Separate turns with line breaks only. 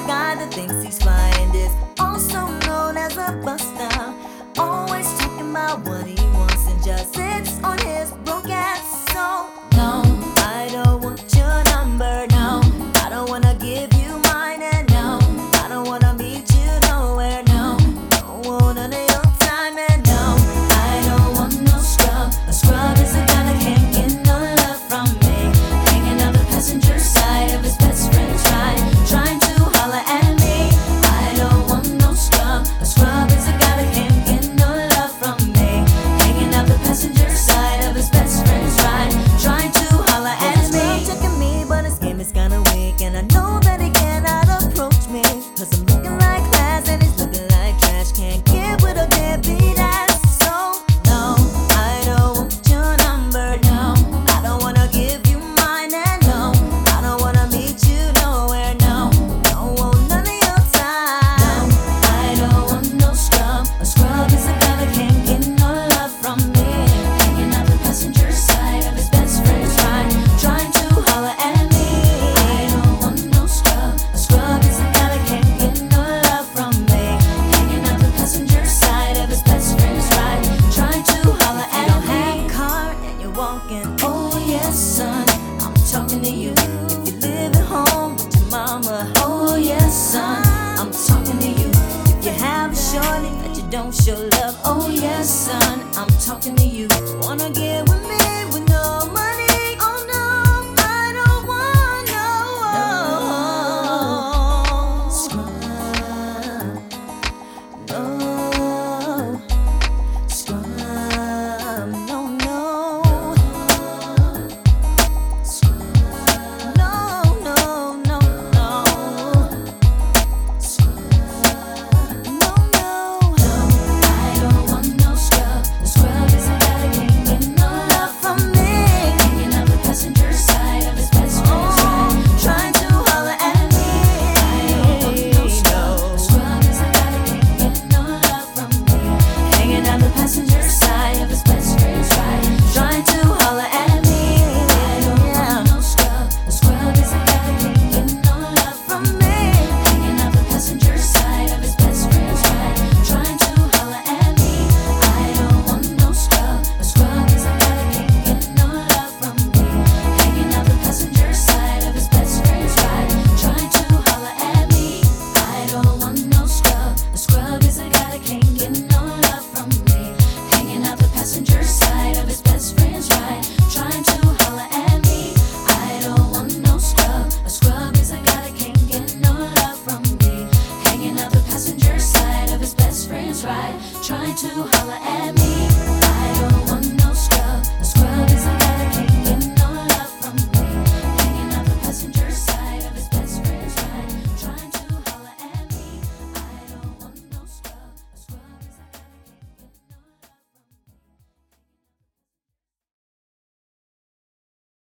guy that thinks he's flying is also known as a buster. Always talking about what he wants and just sits on his broke ass. So no, I don't want your number. No, I don't wanna give you mine. And no, I don't wanna meet you nowhere. No, don't want none of your time. And no, I don't want no scrub. A scrub is a guy that can't get no love from me. Hanging out the passenger side of his best friend's ride, trying to holler at me. I don't want no scrub. A scrub is a guy that can't get no love from me. Hanging out the passenger side of his best friend's ride, trying to holler at me. He's checking me, but his game is kinda weak, and I know that he cannot approach me, 'cause I'm looking like class and he's looking like trash. Can't get with a deadbeat ass. So no, I don't want your number. No, I don't wanna give you mine. And no, I don't wanna meet you nowhere. No, don't want none of your time. No, I don't want no scrub. A scrub is a guy that can't get no love from me. Hanging out the passenger side of his best friend's ride, trying to holler at me. I don't want no scrub. A scrub is a guy that can't get no love from me. Hanging out the passenger side of his best friend's ride, trying to holler at me. You don't have a car and you're walking. Oh yes, son, I'm talking to you. If you live at home with your mama. Oh yes, son, I'm talking to you. If you have a shorty that you don't show love. Oh yes, son, I'm talking to you. Wanna get with me with no